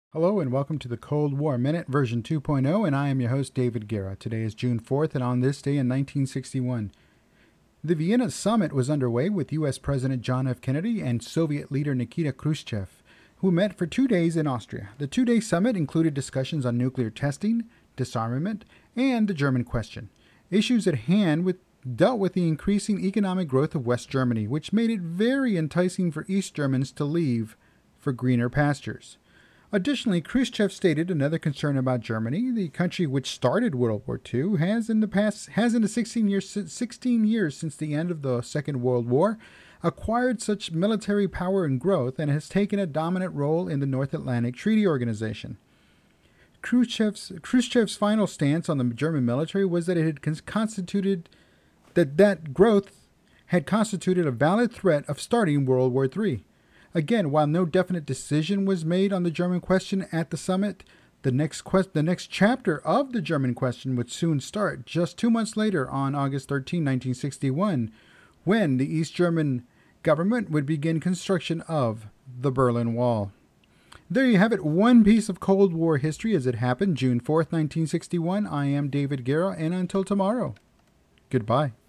Hello and welcome to the Cold War Minute version 2.0, and I am your host David Guerra. Today is June 4th, and on this day in 1961, the Vienna summit was underway with U.S. President John F. Kennedy and Soviet leader Nikita Khrushchev, who met for 2 days in Austria. The 2-day summit included discussions on nuclear testing, disarmament, and the German question. Issues at hand dealt with the increasing economic growth of West Germany, which made it very enticing for East Germans to leave for greener pastures. Additionally, Khrushchev stated another concern about Germany. The country which started World War II has in the 16 years since the end of the Second World War acquired such military power and growth and has taken a dominant role in the North Atlantic Treaty Organization. Khrushchev's final stance on the German military was that it had constituted that growth had constituted a valid threat of starting World War III. Again, while no definite decision was made on the German question at the summit, the next chapter of the German question would soon start just 2 months later on August 13, 1961, when the East German government would begin construction of the Berlin Wall. There you have it, one piece of Cold War history as it happened, June 4th, 1961. I am David Guerra, and until tomorrow, goodbye.